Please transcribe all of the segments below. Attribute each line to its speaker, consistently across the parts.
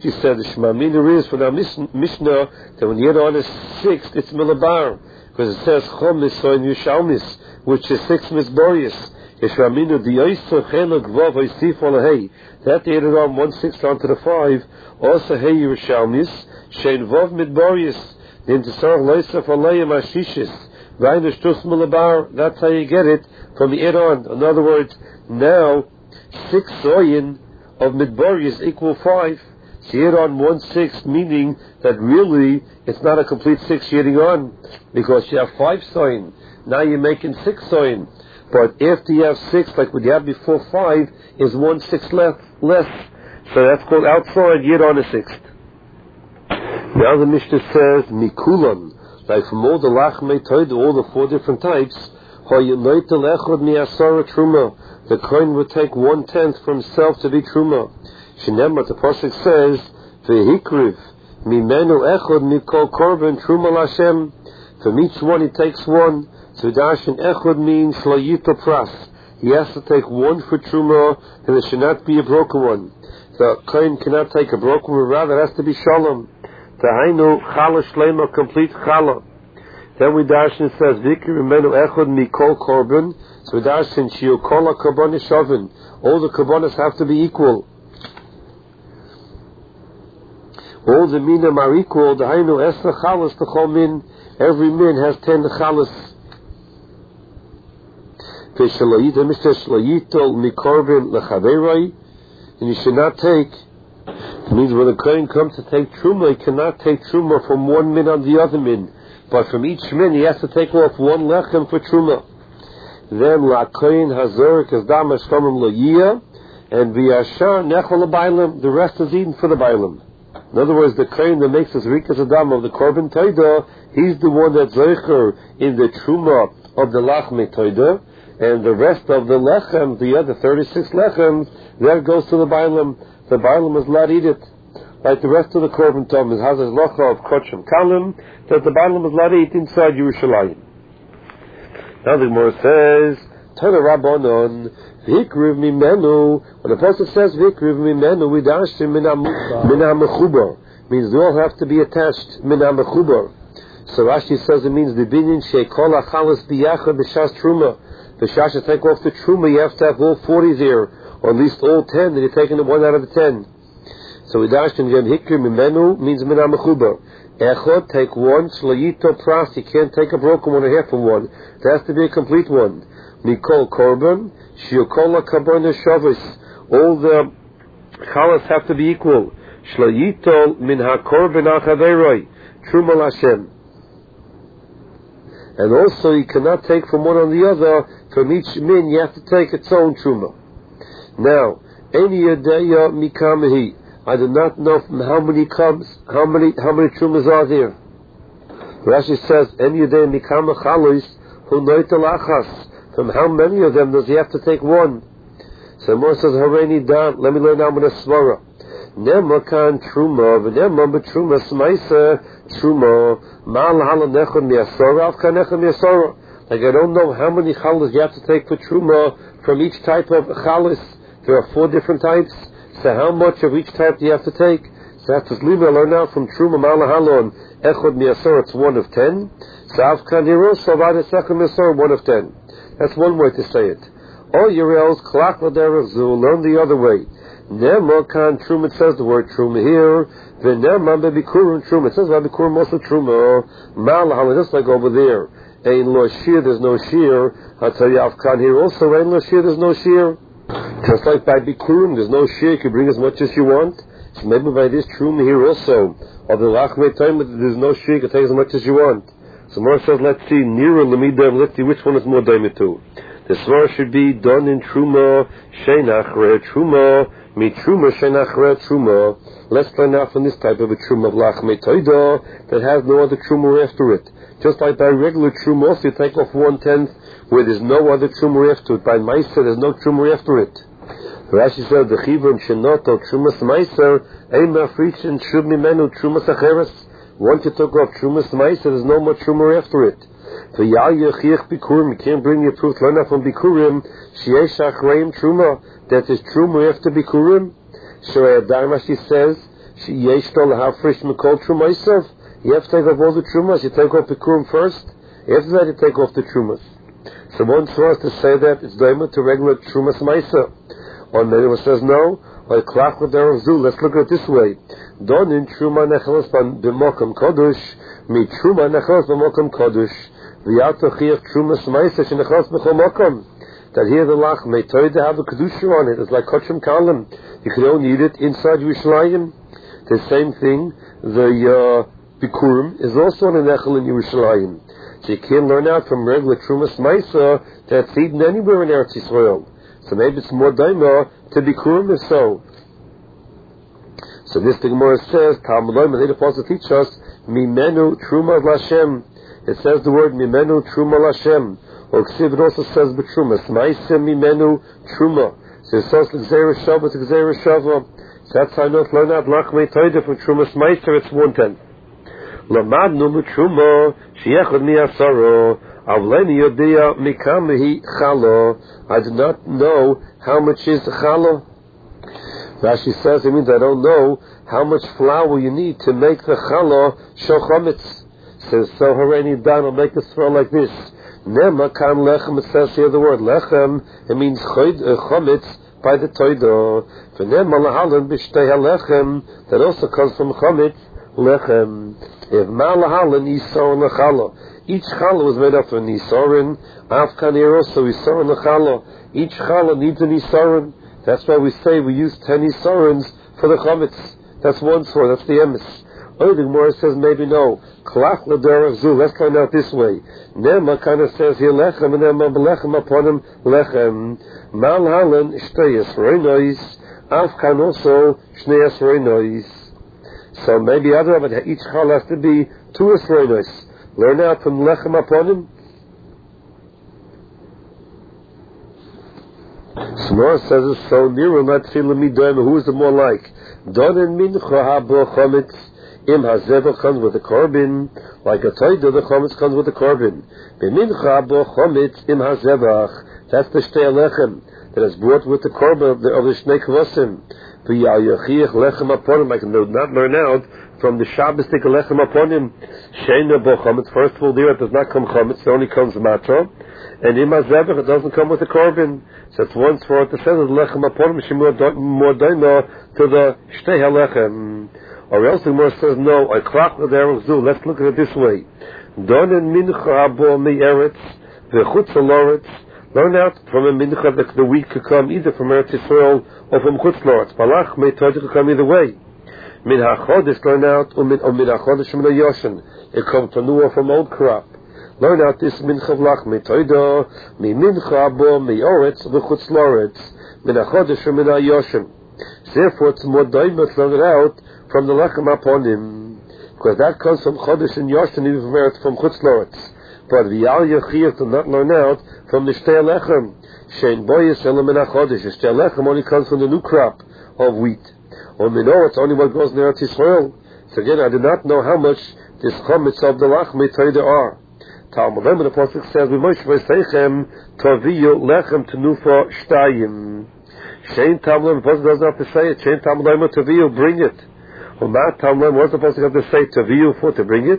Speaker 1: She said the Shmamina is for the Mishnah that when you add on a sixth, it's Milabar, because it says Chom Nisoin Yushalmis, which is 6 Mizborius. Shmamina Diyoisa Chelak Vav Oisif Olahei. That they added on 1/6 onto the 5. Also Hey Yerushalmis Shein Vav Midborius. Then to serve Loisaf Olayim Ashishis. Vainish Tus Milabar. That's how you get it from the add-on. In other words, now 6 soyin of Midborius equal 5. So you add on 1/6, meaning that really it's not a complete 6 you're adding on, because you have 5 soyin. Now you're making 6 soyin. But after you have 6, like what you had before 5, is 1/6 less. So that's called outside, you add on a 6th. Now the Mishnah says, Mikulam, like from all the Lachmei Toida, all the 4 different types, the kohen would take 1/10 for himself to be truma. Shinemar, the pasuk says, "Vehikriv mimenu echad mikol korban truma lashem." From each one he takes 1. So darshan echad means shlayito pras. He has to take 1 for truma, and it should not be a broken one. The kohen cannot take a broken one; rather it has to be shalom. Tahainu chala shlema, complete chala. Then we darshan says, "Vehikriv mimenu echad mikol korban." So darshan shiukola korban shavin. All the korbanos have to be equal. All the minim are equal. The hainu esra chalas to chol min. Every min has 10 chalas. V'shalayit Mishnah shalayitol mikorban lechaveroi. And you should not take. It means when the kohen comes to take truma, he cannot take truma from one min on the other min, but from each min he has to take off 1 lechem for truma. Then la kohen hazor kazdam hashkamim loyia, and v'yashar nechol l'bailim. The rest is eaten for the bailim. In other words, the kohen that makes his rikas adam of the korban toida, he's the one that's zeicher in the truma of the lachmei toida, and the rest of the lechem, the other 36 lechems, that goes to the bailim. The bailim is not eat it. Like the rest of the korban tom is has his locha of kochim kalim, that the bailim is not eat inside Yerushalayim. Now the Gemara says, Torah Rabbanon, Vikriv mimenu. When the pasuk says Vikriv mimenu, we dash him min ha-mechubar. Means they all have to be attached min ha-mechubar. So Rashi says it means the binyan sheikol achalas biyachad b'shas truma. The shash to take off the truma, you have to have all 40 there, or at least all 10. Then you're taking the 1 out of the 10. So we dash him again. Vikriv mimenu means min ha-mechubar. Echod, take 1. Shlayito pras, you can't take a broken one or half of one. It has to be a complete one. Mikol korban, shiukola korban shavis. All the chalas have to be equal. Shlayito min ha-korban achaveroi. Truma lashem. And also you cannot take from one on the other. From each min you have to take its own truma. Now, any yadeya mikamahi. I do not know from how many cubs, how many trumas are there. Rashi says, "En yudei mikama chalos hu noitalachas." From how many of them does he have to take 1? So Mor says, "Hareni dan." Let me learn now with a svara. Nema kan truma, v'nema b'truma smaisa truma mal hala nechon miasora av kan nechon miasora. Like I don't know how many chalos you have to take for truma from each type of chalos. There are 4 different types. So how much of each type do you have to take? So that's what we learn now from Truma Malahalon Echod Miasor, it's 1 of 10. So Avkan Hiro, Savada Second Miasor, 1 of 10. That's one way to say it. All your else, Klak Laderach Zul, learn the other way. Nema Kan Truma, it says the word Truma here. Venema Bebikurum Truma, it says Bebikurum also Truma. Malahalon, just like over there. Ein Lo Shir, there's no Shir. I'll tell you Avkan here also, Ein Lo Shir, there's no Shir. Just like by Bikurim, there's no share, you can bring as much as you want. So maybe by this truma here also, of the Lachmei time, there's no share, you can take as much as you want. So Mor says, let's see, Nira Lamidam, let's see which one is more daimit to. The svara should be done in truma, sheinachre truma, mi truma sheinachre truma. Let's learn out from this type of a truma of Lachmei Toida that has no other truma after it. Just like by regular truma, also you take off 1/10, where there's no other truma after it. By Meiser, there's no truma after it. Rashi said, the chivrim shenoto trumas Meiser, ein mafrishin shub mimenu trumas acheres. Once you took off trumas Meiser, there's no more truma after it. For yal yechiach bikurim, you can't bring your proof, learn out from bikurim, sheyesh achreim truma, that is truma after bikurim. Shoei Adar, Rashi says, Yeshtol hafrish mikol trumaisov. You have to take off all the trumas. You take off the kurum first. After that, you take off the trumas. So one source to say that it's daima to regular trumas maisa. Or maybe one says no. Like klach with their zu. Let's look at it this way. Don in truma nechelas b'mokam kodush mi truma nechelas b'mokam kodush v'yato chiyach trumas maisa shenechelas b'chol mokam. That here the lach may tell you to have a kedusha on it. It's like kachim kalim. You can only eat it inside Yerushalayim. The same thing. The Bikurim is also on a nechel in Yerushalayim. So you can't learn out from regular Trumas Maisa that's eaten anywhere in Eretz Yisrael. So maybe it's more daima to Bikurim if so. So this the Gemara says, Talmud Loim, and they also teach us, Mimenu Truma Lashem. It says the word Mimenu Truma Lashem. Or it also says B'Trumas. Maisa Mimenu Truma. So it says Gzeira Shava to Gzeira Shava. So that's how I know to learn out Lachmei Toida from Trumas Maisa, it's 110. Lamadnu Truma Shiechad Miasaro Avleni Yodia Mikamehi Chalo. I do not know how much is Chalo. Rashi says, it means I don't know how much flour you need to make the Chalo Shochamitz. Says, so Hareni Dan, I'll make this throw like this. Nema Kan Lechem, it says here the word Lechem, it means Chomitz by the Toido. V'nema Lahalan B'shtei HaLechem, that also comes from Chomitz, Lechem. If Malahalan Yisor Lechala, each challah was made up of Nisorin, Afkan here also Yisor Lechala. Each challah needs an Nisorin. That's why we say we use 10 Nisorins for the Chomitz. That's one sword, that's the emes. Oh, the Gemara says maybe no. Klach l'derech zu. Let's find out this way. Nema kind of says here lechem, and nema b'lechem upon him lechem. Malhalan shtei esreinois. Afkan also shnei esreinois. So maybe other of it, each chal has to be 2 esreinois. Learn out from lechem upon him. Smor says it's so near not midoim. Who is the more like? Don and mincha habo chomitz. Im hazevach comes with the korban, like a toida, the chomitz comes with the korban. B'mincha bo chomitz im hazevach. That's the shtei lechem that is brought with the korban of the shnei kvasim. V'yayachiach lechem upon him. I can not learn out from the Shabbos take a lechem upon him. Sheina bo chomitz. First of all, there it does not come chomitz; it only comes matzah. And im hazevach, it doesn't come with the korban. So it's once for it to say the lechem upon him. She more daima to the shtei halechem. Or else the Gemara says, no, I klach l'derech zu. Let's look at it this way. Don and mincha abo mi-eretz, v'chutz l'oretz. Learn out from a mincha that the wheat could come either from Eretz Yisrael or from chutz l'oretz. Balach may told could come either way. Min ha-chodesh learn out, or min ha-chodesh min ha-yoshen. It comes from new or from old crop. Learn out this mincha v'lach may toida, mi mincha abo mi-oretz, v'chutz l'oretz. Min ha-chodesh min ha-yoshen. Therefore, it's more daimah to learn it out from the lechem upon him, because that comes from chodesh and yoshen, even from chutz l'oretz. But the al yachiyah to not learn out from the shtei lechem. Shein boyes elam min hachodesh. The shtei lechem only comes from the new crop of wheat. Or it's only what goes in Eretz Yisrael. So again, I do not know how much this chometz of the lachmei there are. Talmud Loim, the pasuk says, "V'moshe v'seichem toviyu lechem tenufa shtayim." Shein Talmud Loim, the pasuk doesn't have to say it. Shein Talmud Loim toviyu, bring it. What's the supposed to have to say to view for to bring it?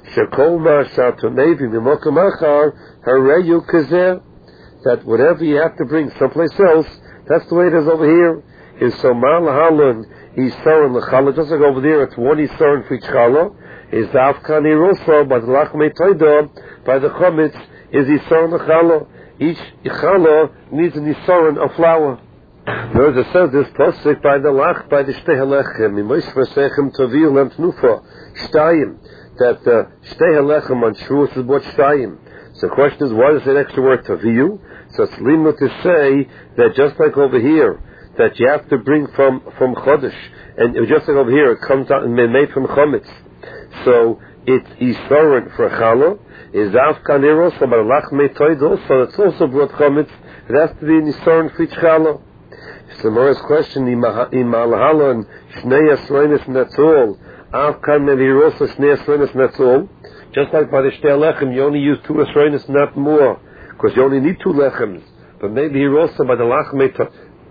Speaker 1: That whatever you have to bring someplace else, that's the way it is over here. Is so Malahalan Isaran Lechala, just like over there, it's one Isaran for each Chala. Is Afkan also by the Lachmei Toida, by the Chomitz, is Isaran Lechala. Each Chala needs an Isaran of flour. Notice it says this pasuk by the lach by the shtei halechem mimosh v'sechem toviu lem tnufa shtayim, that the shtei halechem on Shavuos is bought shtayim. So the question is, why is that extra word toviu? So it's limit to say that just like over here, that you have to bring from chodesh, and just like over here, it comes out and made from chometz. So it's isaron for challah, is afkan also by lach metoid also. It's also brought chometz. It has to be an isaron for each challah. So the Gemara's question, Imalhalan Shnei Esreinis Netzol, Afkan Nevirosa Shnei Esreinis Netzol. Just like by the Shtei Lechem, you only use 2 Esreinis, not more, because you only need 2 Lechems. But maybe Hirosa by the Lachmei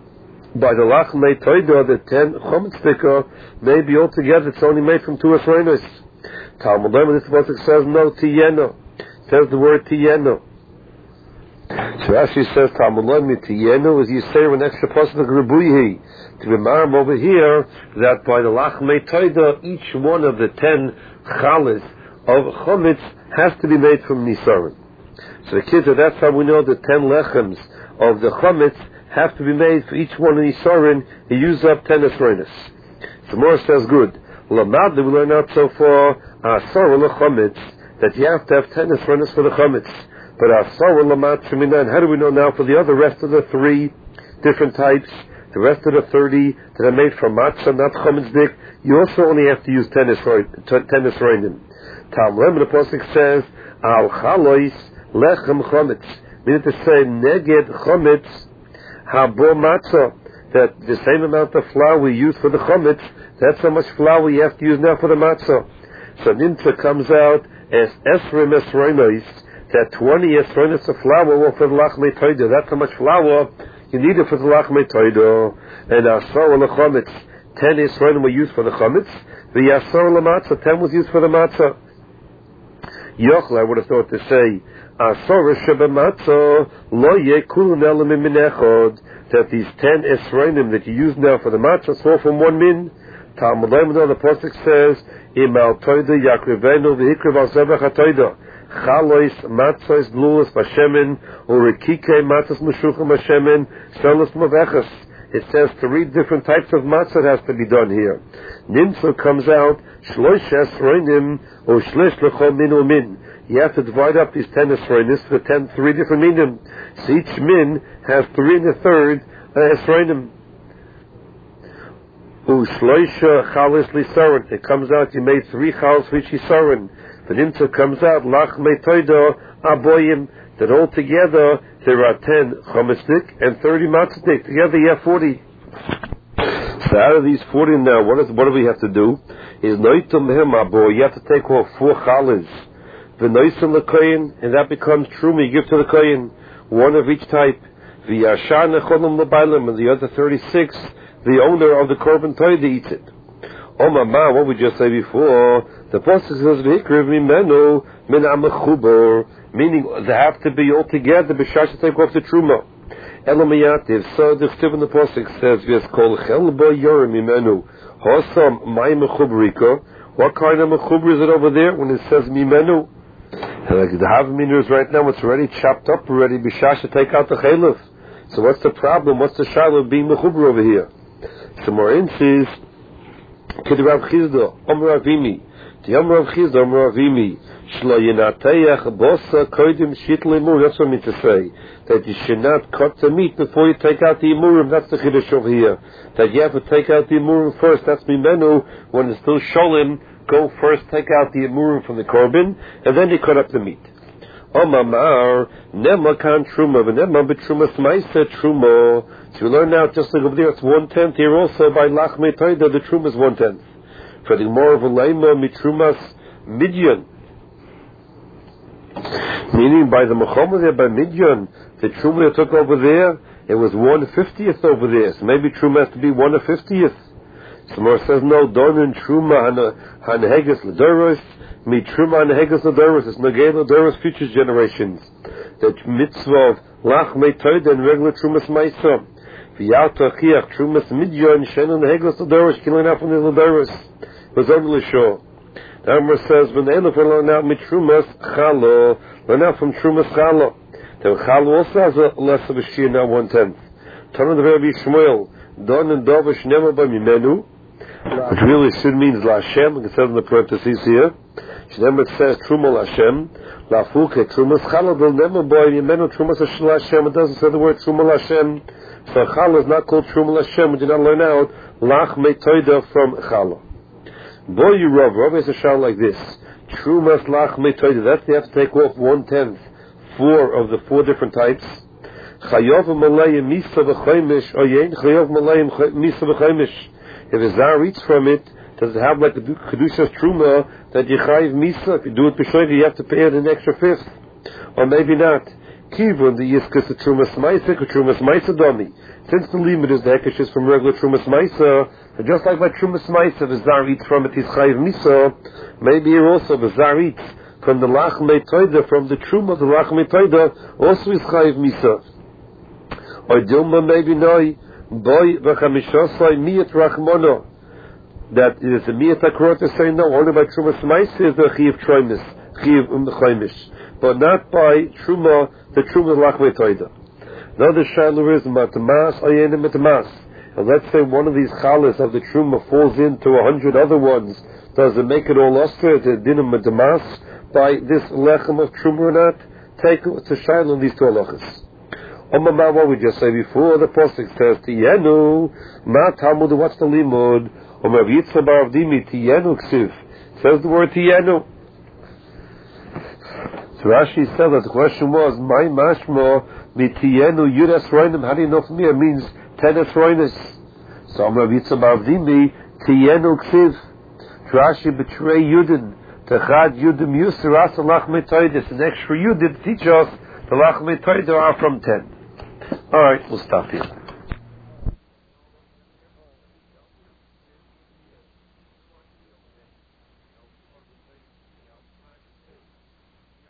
Speaker 1: by the lachmei toida, the 10 chometz sticker, maybe altogether it's only made from 2 esronos. Talmud Lema, this pasuk says no tiyeno. It says the word tiyeno. So Rashi says Talmud Lema tiyeno is Yisrael an extra pasuk of Rebuihi. To remember over here that by the lachmei toida, each one of the 10 chalas of chometz has to be made from nisaron. So the kids, that's how we know the 10 lechems of the chometz have to be made for each one of nisaron. He used up 10 esronos. So more says good. Lamad, we learn out so far asar lechometz that you have to have 10 esronos for the chometz. But asar lamad sheminan. How do we know now for the other rest of the 3 different types? The rest of the 30 that are made from matzah, not chometz dik, you also only have to use 10 esronim. Talmud the pasuk says al chalois lechem chometz, meaning to say neged chometz habo matzah, that the same amount of flour we use for the chometz, that's how much flour we have to use now for the matzah. So nimtza comes out as esrim esronos, that 20 esronos of flour were for the lachmei toida. That's how much flour you need it for the lachmei toida. And asar lechometz, 10 esronim were used for the chometz. The asar lematzah, 10 was used for the matzah. Yochel, I would have thought to say, asar shebematzah lo yekulun elamim min echod, that these 10 esronim that you use now for the matzah is all from one min. Talmud Lema, the pasuk says, im al toida yakrivenu v'hikriv al zebach ha-toida. Chalois, matzos, lulas, bashemen, urikike, matzos, meshuchim, bashemen, solos, mavechas. It says 3 different types of matzah has to be done here. Nimtza comes out, shlosh esronim, or shlish lechol min u min. You have to divide up these 10 esronim for 3 different minim. So each min has 3 1/3 esronim. Ushloisha chalis lisaron. It comes out you made 3 chalas for each yisaron. The nimtza comes out lachmei toida aboyim, that altogether there are 10 chometzik and 30 matzahdik. Together you have 40. So out of these 40 now, what do we have to do? Is noitum him abo. You have to take off 4 chalas. The noisim lekoyin, and that becomes truma. You give to the koyin 1 of each type. The yashan echonim lebailim, and the other 36. The owner of the korban toida eats it. Omama, what we just said before, the pasuk says v'hikriv mimenu min ha'mechubor, meaning they have to be all together b'shas to take off the truma. Elomiyativ, so the chtiv in the pasuk says v'es kol chelba yorim mimenu hosam mai mechubrika. What kind of mechubr is it over there when it says mimenu? Like the havminers right now, it's already chopped up already b'shas to take out the chelif. So what's the problem? What's the shiloh of being mechubr over here? So Morin says, Kid Rav Chizda, Omer Avimi, the Omer Rav Chizda, Omer Avimi, Shlo Yenateyach Bosa Koidim Shit Lemur. That's what I mean to say, that you should not cut the meat before you take out the imurim. That's the chiddush over here, that you have to take out the imurim first. That's mimenu, when it's still sholim, go first, take out the imurim from the korban, and then you cut up the meat. Omamar Nema Kan Truma, V'Nema B'Truma Smaisa Truma. So we learn now, just like over there, it's 1/10. Here also by Lachmei Toida, the Truma is 1/10. For the more of a Leima Mitrumas Midyan, meaning by the Mechoma there by Midyan, the Truma they took over there, it was 1/50th over there. So maybe Truma has to be 1/50th. So more says no, Don and Truma Haneheges L'Doros. Mi Truma Haneheges L'Doros. It's Nagei L'Doros future generations. The mitzvah of Lachmei Toida and regular Trumas Maisa. V'yata Chiach Trumas Midyan Shenon Haneheges L'Doros. Killing out from the L'Doros. It was only sure. The Amr says, when they learn out Mitrumas Chalo, learn out from Trumas Chalo. The Chalo also has a less of a shear now 1/10. Turn on the Rabbi Shmuel, Don and Dovish Nema by Mimenu, which really should means La Hashem, like it says in the parentheses here. Shnemer says Truma La Hashem, La Fuke Trumas Chalo, they'll never by Mimenu Trumas La Hashem. It doesn't say the word Truma La Hashem. So Chalo is not called Truma La Hashem. We did not learn out Lachmei Toida from Chalo. Boy, you Rav is a shout like this. Trumas Lachmei Toida. That's they have to take off 1/10, 4 of the 4 different types. Chayav Malayim Misa v'Chaimish Oyein Chayav Malayim Misa v'Chaimish. If a zar eats from it, does it have like the Kedushas Truma that you chayiv Misa? If you do it b'shoyga, you have to pay it an extra 5th, or maybe not. Kivun the Yiskus the Trumas Maisa, Trumas Maisa Domi. Since the limit is the Hekesh is from regular Trumas Maisa, and just like by Trumas Maisa, the Zar eats from it is Chayiv Misa, maybe here also the Zar eats from the Lachmei Toida, from the Truma of the Lachmei Toida, also is Chayiv Misa. Or Dilma maybe Noi, Boy Vachamishosai Miyat Rachmono. That it is a Miyat Akrot is saying no, only by Trumas Maisa is the Chayiv Troimis, Chayiv Chaimish. But not by Truma, the Truma Lachmei Toida. Now the Shiloh is Matamas, Ayenim Matamas. And let's say one of these Chalas of the Truma falls into 100 other ones. Does it make it all Oscar to Dinam Matamas by this Lechem of Truma or not? Take it to Shiloh in these two halachas. Omama, what we just say before, the Pasuk says, Tiyenu, Ma Talmud, what's the Limud? Omer Yitzchak Bar Avdimi, Tiyenu Ksiv. Says the word Tiyenu. So Rashi said that the question was, my mashma mitiyenu yudas roinim. How do you know from here? It means 10 roinis. So Amar Yitzchak Bar Avdimi tiyenu ksiv. Rashi betray yudin. Techad yudim yusir asa lachmei toidis. An extra yudin to teach us the lachmei toidis are from 10. All right, we'll stop here.